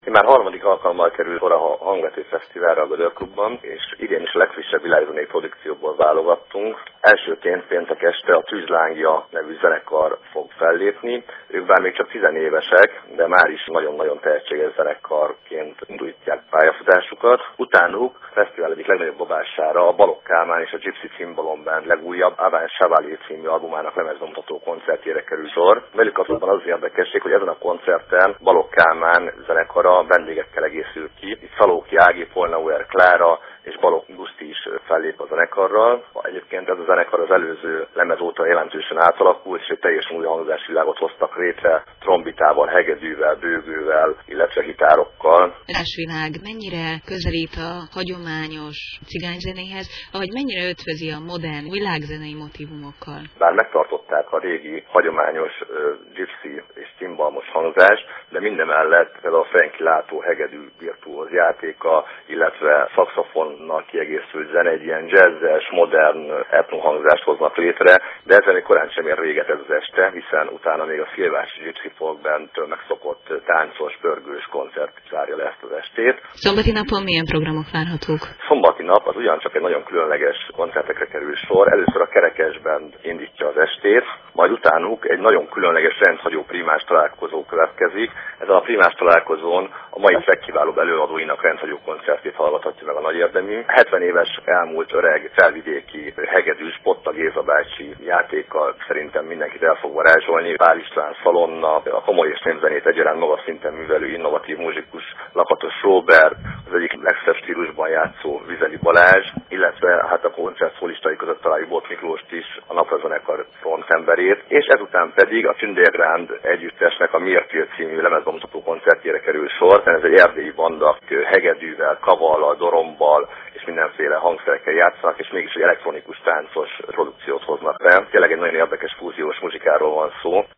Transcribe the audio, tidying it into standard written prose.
Már harmadik alkalommal kerül sor a Hangvető Fesztiválra a Gödör Klubban, és idén is a legfrissebb világzenei produkcióból válogattunk. Elsőként péntek este a Tűzlángja nevű zenekar fog fellépni. Ők bár még csak 10 évesek, de már is nagyon-nagyon tehetséges zenekarként indítják pályafutásukat. Utánuk a fesztivál egyik legnagyobb dobására a Balogh Kálmán és a Gypsy Cimbalom Band legújabb Avant Chevalier című albumának lemezbemutató koncertjére kerül sor. Velük azonban az érdekesség, hogy ezen a koncerten Balogh Kálmán zenekara vendégekkel egészül ki. Itt Szalóki Ági, Polnauer Klára és Balogh Guszti is fellép a zenekarral. Egyébként ez a zenekar az előző lemez óta jelentősen átalakult, és egy teljesen új hangzásvilágot hoztak létre, trombitával, hegedűvel, bőgővel, illetve gitárokkal. Másvilág mennyire közelít a hagyományos cigányzenéhez, vagy mennyire ötvözi a modern világzenei motívumokkal? Bár megtartották a régi hagyományos gypsy és cimbalmos hangzást, de mindemellett például a Frankie Látó hegedű virtuóz játéka, illetve szaxofonnal kiegészült zene egy ilyen jazzes, modern etnohangzást hoznak létre, de ezzel még korán sem ér véget ez az este, hiszen utána még a Szilvási Gypsy Folk Bandtől megszokott táncos, pörgős koncert zárja le ezt az estét. Szombati napon milyen programok várhatók? Szombati nap az ugyancsak egy nagyon különleges koncertekre kerül sor. Először a Kerekes Band indítja az estét, majd utánuk egy nagyon különleges rendhagyó primás találkozó következik. Ezen a primás találkozón a mai legkiválóbb előadóinak rendhagyó koncertét hallgathatja meg a nagy érdemű. 70 éves elmúlt öreg felvidéki hegedűs Potta Géza bácsi játékkal szerintem mindenkit el fog varázsolni. Pál István Szalonna, a komoly és népzenét egyaránt magas szinten művelő innovatív muzsikus Lakatos Róbert, az egyik legszebb stílusban játszó Vizeli Balázs, illetve hát a koncert szólistai között találjuk Bot Miklóst is, a Napra zenekar frontemberét, és ezután pedig a Tündérgránd együttesnek a Mértél című lemezbemutató koncertjére kerül sor. Ez egy erdélyi banda, hegedűvel, kavallal, dorombal és mindenféle hangszerekkel játszanak, és mégis egy elektronikus táncos produkciót hoznak le. Tényleg egy nagyon érdekes fúziós muzsikáról van szó.